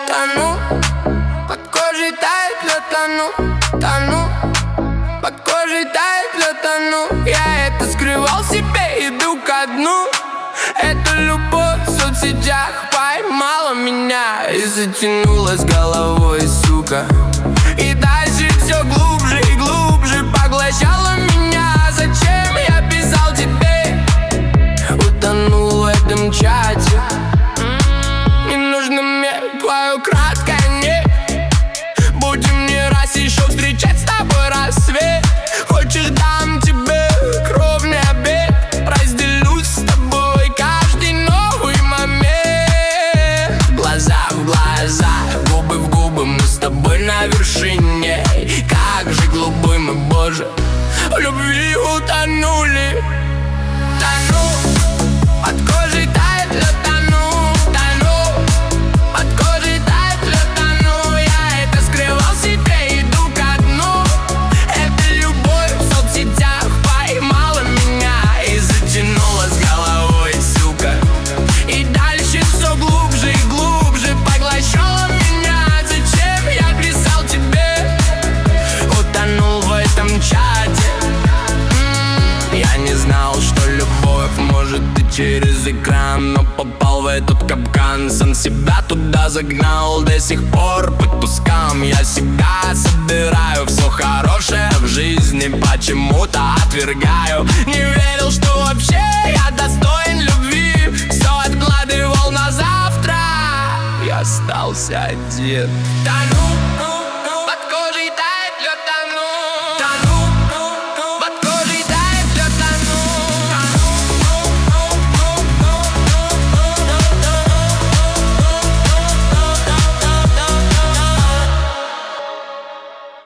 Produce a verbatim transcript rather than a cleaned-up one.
тону, под кожей тает лед, тону, тону, под кожей тает лед, тону. Я это скрывал в себе, иду ко дну. Эта любовь в соцсетях поймала меня и затянулась головой, сука. И дальше все глубже и глубже поглощала меня. Зачем я писал тебе? Утонул в этом чате. Не нужно мне твое краткое нет. Будем не раз еще встречать с тобой рассвет. Хочешь, дам тебе кровный обед. Разделюсь с тобой каждый новый момент. Глаза в глаза, губы в губы, мы с тобой на вершине. Как же голубой мы, боже, в любви утонули. Тону, под кожей тает лед, тону, тону, под кожей тает лед, тону. Я это скрывал в себе, иду ко дну. Эта любовь в соцсетях поймала меня и затянула с головой, сука. И дальше все глубже и глубже поглощала меня. Зачем я писал тебе? Утонул в этом чате. Я не знал, что любовь может и через экран, но попал в этот капкан. Сам себя туда загнал, до сих пор по тускам. Я себя собираю, все хорошее в жизни почему-то отвергаю. Не верил, что вообще я достоин любви. Все откладывал на завтра. Я остался один. Тону.